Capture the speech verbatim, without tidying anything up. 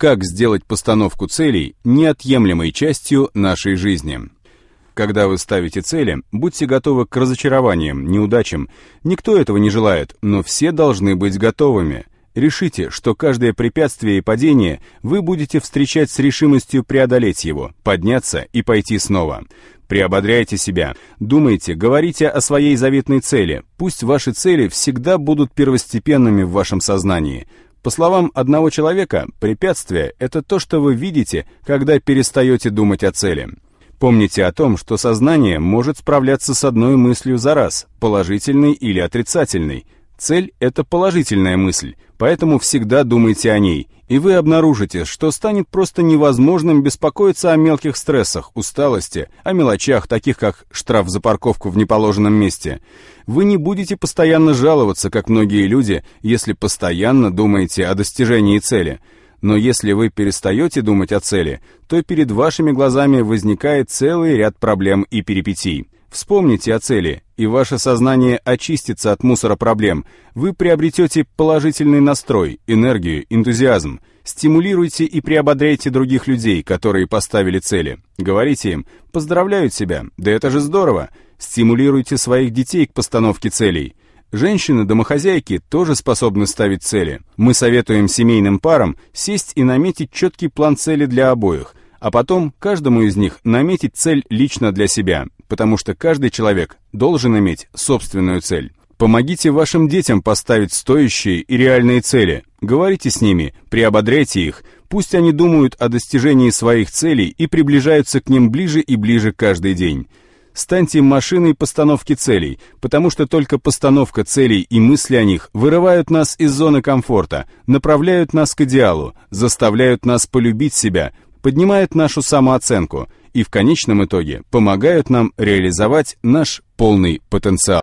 как сделать постановку целей неотъемлемой частью нашей жизни. Когда вы ставите цели, будьте готовы к разочарованиям, неудачам. Никто этого не желает, но все должны быть готовыми. Решите, что каждое препятствие и падение вы будете встречать с решимостью преодолеть его, подняться и пойти снова. Приободряйте себя, думайте, говорите о своей заветной цели. Пусть ваши цели всегда будут первостепенными в вашем сознании. По словам одного человека, препятствие – это то, что вы видите, когда перестаете думать о цели. Помните о том, что сознание может справляться с одной мыслью за раз, положительной или отрицательной. Цель – это положительная мысль, поэтому всегда думайте о ней, и вы обнаружите, что станет просто невозможным беспокоиться о мелких стрессах, усталости, о мелочах, таких как штраф за парковку в неположенном месте. Вы не будете постоянно жаловаться, как многие люди, если постоянно думаете о достижении цели. Но если вы перестаете думать о цели, то перед вашими глазами возникает целый ряд проблем и перипетий. Вспомните о цели, и ваше сознание очистится от мусора проблем. Вы приобретете положительный настрой, энергию, энтузиазм. Стимулируйте и приободряйте других людей, которые поставили цели. Говорите им: «Поздравляю тебя, да это же здорово!» Стимулируйте своих детей к постановке целей. Женщины-домохозяйки тоже способны ставить цели. Мы советуем семейным парам сесть и наметить четкий план цели для обоих, а потом каждому из них наметить цель лично для себя, потому что каждый человек должен иметь собственную цель. Помогите вашим детям поставить стоящие и реальные цели. Говорите с ними, приободряйте их, пусть они думают о достижении своих целей и приближаются к ним ближе и ближе каждый день. Станьте машиной постановки целей, потому что только постановка целей и мысли о них вырывают нас из зоны комфорта, направляют нас к идеалу, заставляют нас полюбить себя, поднимают нашу самооценку и в конечном итоге помогают нам реализовать наш полный потенциал.